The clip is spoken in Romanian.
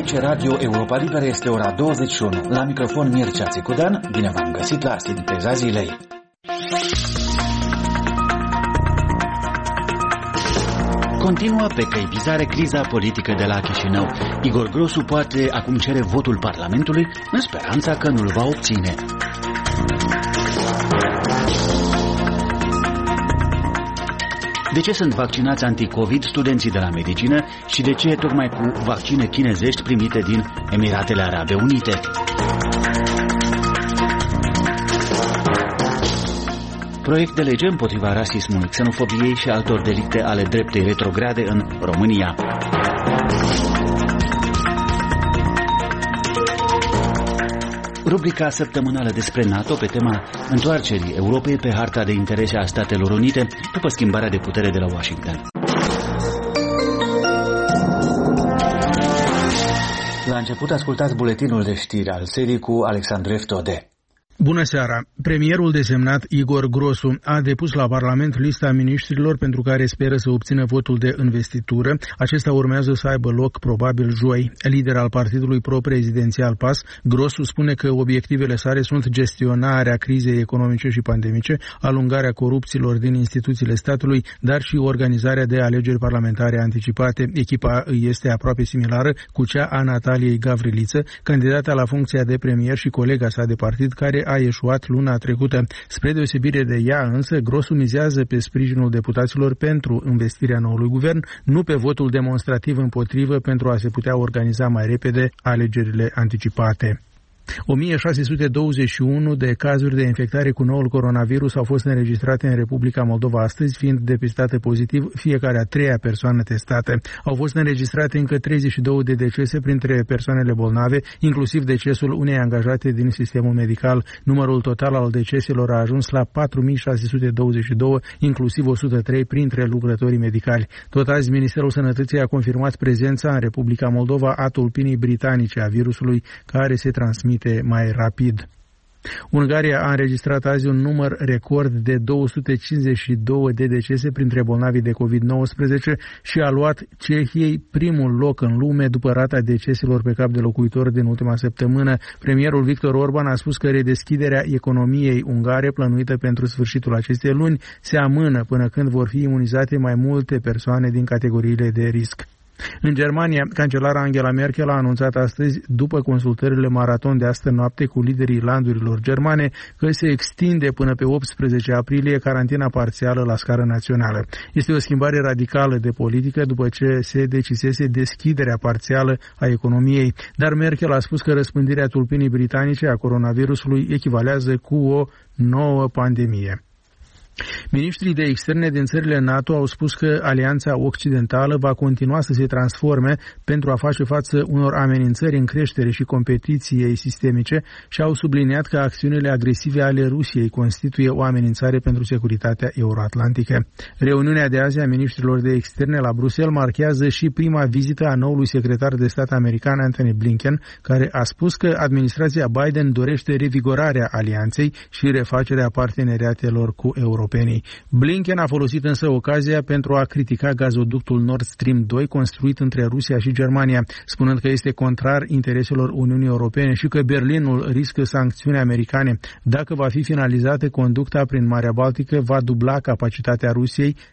Aici Radio Europa Liberă, este ora 21. La microfon Mircea Țicudan, bine v-am găsit la Sinteza Zilei. Continuă pe căi bizare criza politică de la Chișinău. Igor Grosu poate acum cere votul Parlamentului în speranța că nu-l va obține. De ce sunt vaccinați anti-Covid studenții de la medicină și de ce tocmai cu vaccine chinezești primite din Emiratele Arabe Unite? Proiect de lege împotriva rasismului, xenofobiei și altor delicte ale dreptei retrograde în România. Rubrica săptămânală despre NATO pe tema întoarcerii Europei pe harta de interese a Statelor Unite după schimbarea de putere de la Washington. La început ascultați buletinul de știri al serii cu Alexandrev Tode. Bună seara! Premierul desemnat Igor Grosu a depus la Parlament lista miniștrilor pentru care speră să obțină votul de investitură. Acesta urmează să aibă loc probabil joi. Lider al partidului pro-prezidențial PAS, Grosu spune că obiectivele sale sunt gestionarea crizei economice și pandemice, alungarea corupților din instituțiile statului, dar și organizarea de alegeri parlamentare anticipate. Echipa este aproape similară cu cea a Nataliei Gavriliță, candidata la funcția de premier și colega sa de partid, care a eșuat luna trecută. Spre deosebire de ea, însă, Grosu mizează pe sprijinul deputaților pentru investirea noului guvern, nu pe votul demonstrativ împotrivă pentru a se putea organiza mai repede alegerile anticipate. 1621 de cazuri de infectare cu noul coronavirus au fost înregistrate în Republica Moldova astăzi, fiind depistate pozitiv fiecare a treia persoană testată. Au fost înregistrate încă 32 de decese printre persoanele bolnave, inclusiv decesul unei angajate din sistemul medical. Numărul total al deceselor a ajuns la 4622, inclusiv 103 printre lucrătorii medicali. Tot azi, Ministerul Sănătății a confirmat prezența în Republica Moldova a tulpinii britanice a virusului, care se transmite mai rapid. Ungaria a înregistrat azi un număr record de 252 de decese printre bolnavii de COVID-19 și a luat Cehiei primul loc în lume după rata deceselor pe cap de locuitor din ultima săptămână. Premierul Viktor Orban a spus că redeschiderea economiei ungare, plănuită pentru sfârșitul acestei luni, se amână până când vor fi imunizate mai multe persoane din categoriile de risc. În Germania, cancelara Angela Merkel a anunțat astăzi, după consultările maraton de astă noapte cu liderii landurilor germane, că se extinde până pe 18 aprilie carantina parțială la scară națională. Este o schimbare radicală de politică după ce se decisese deschiderea parțială a economiei, dar Merkel a spus că răspândirea tulpinii britanice a coronavirusului echivalează cu o nouă pandemie. Ministrii de externe din țările NATO au spus că Alianța Occidentală va continua să se transforme pentru a face față unor amenințări în creștere și competiției sistemice și au subliniat că acțiunile agresive ale Rusiei constituie o amenințare pentru securitatea euroatlantică. Reuniunea de azi a ministrilor de externe la Bruxelles marchează și prima vizită a noului secretar de stat american Antony Blinken, care a spus că administrația Biden dorește revigorarea alianței și refacerea parteneriatelor cu europenii. Blinken a folosit însă ocazia pentru a critica gazoductul Nord Stream 2 construit între Rusia și Germania, spunând că este contrar intereselor Uniunii Europene și că Berlinul riscă sancțiuni americane. Dacă va fi finalizată, conducta prin Marea Baltică va dubla capacitatea Rusiei